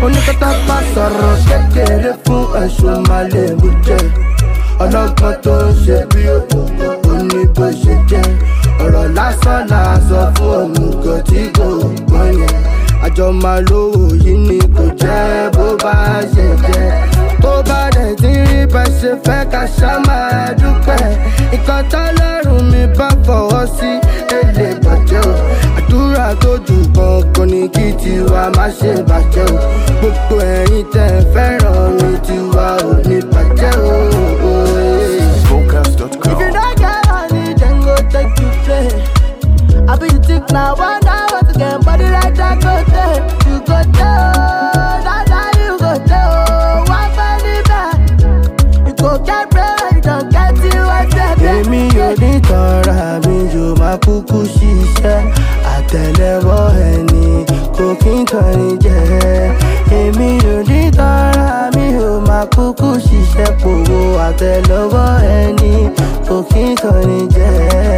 Oníkọ́tà bá sọ̀rọ̀ kékeré fún ẹ̀sùn máa lè mú jẹ. Ọlọ́gbọ́n tó ń ṣe bí ó ní bó ṣe jẹ́. Ọ̀rọ̀ lásán là sọ fún òmùgọ̀ tí kò gbọ́n yẹn. Àjọ máa lówó yìí ni kò jẹ́ bó bá ṣe jẹ́. Tó bá dẹ̀ tí rí bá ṣe fẹ́ ká ṣá máa dúpẹ́. Nǹkan tọ́lọ́run mi bá fọwọ́ sí èlé bàjẹ́ o. Àdúrà tó jù gangan ni kí tiwa má ṣe bàjẹ́ o. Gbogbo ẹ̀yin tẹ́ fẹ́ràn mi tiwa ò ní bàjẹ́ o. Focus.com. If you don't get money, then go take you play. I be you think now, one hour to get body like that, go there. You go there, that you go there. One body back, you go get bread, you don't get you what you èmi ò ní tọ́ra mi yóò máa kúkú ṣiṣẹ́. Àtẹ́lẹwọ́ ẹni kò kí n tọ́ni jẹ. Èmi ò ní tọ́ra mi yóò máa kúkú ṣiṣẹ́. Pòwó àtẹ́lẹwọ́ ẹni kò kí n tọ́ni jẹ.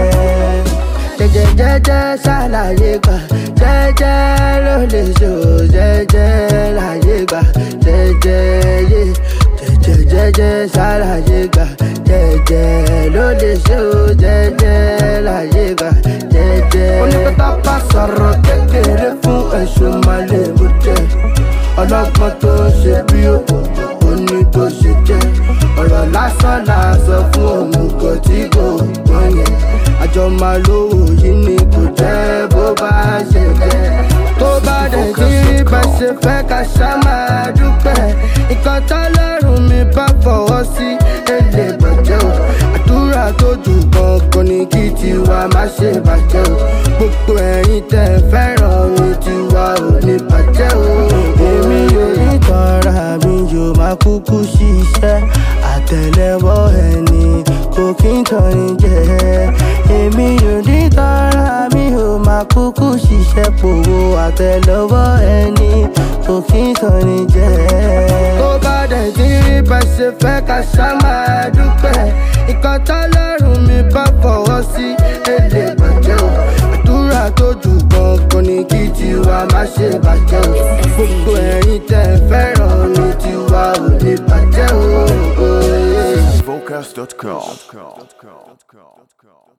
Jẹ́jẹ́ ṣàlàyé gbà, jẹ́jẹ́ ló lè ṣò, jẹ́jẹ́ láyé gbà, jẹ́jẹ́ yé. Jẹ́jẹ́ ṣàlàyé gbà, jẹ́jẹ́ ló lè ṣò, jẹ́jẹ́ láyé gbà, jẹ́jẹ́. Oníkọ́tà bá sọ̀rọ̀ kékeré fún ẹ̀sùn máa lè mú jẹ. Ọlọ́gbọ́n tó ń ṣe bí ó ní bó ṣe jẹ́. Ọ̀rọ̀ lásán là sọ fún òmùgọ̀ tí kò gbọ́n yẹn. Àjọ máa lówó yìí ni kò jẹ́ bó bá ṣe jẹ́. Tó bá dẹ̀ tí bá ṣe fẹ́ ká ṣá máa dúpẹ́. Nǹkan tọ́lọ́run mi bá fọwọ́ sí èlé bàjẹ́ o. Àdúrà tó jù gangan ni kí tiwa má ṣe bàjẹ́ o. Gbogbo ẹ̀yin tẹ́ fẹ́ràn mi tiwa ò ní bàjẹ́ o. Èmi ò ní tọ́ra mi yóò máa kúkú ṣiṣẹ́. Àtẹ́lẹwọ́ ẹni kò kí n tọ́ni jẹ. Èmi ò ní tọ́ra mi ò máa kúkú ṣiṣẹ́. Pòwó àtẹ́lẹwọ́ ẹni kò kí n tọ́ni jẹ. Tó bá dẹ̀ tí rí bá ṣe fẹ́ ká ṣá máa dúpẹ́. Nǹkan tọ́lọ́run mi bá fọwọ́ sí èlé bàjẹ́ o. Àdúrà tó jù gangan ni kí tiwa má ṣe bàjẹ́ o. Gbogbo ẹ̀yin tẹ́ fẹ́ràn mi tiwa ò ní bàjẹ́ o. Focus.com.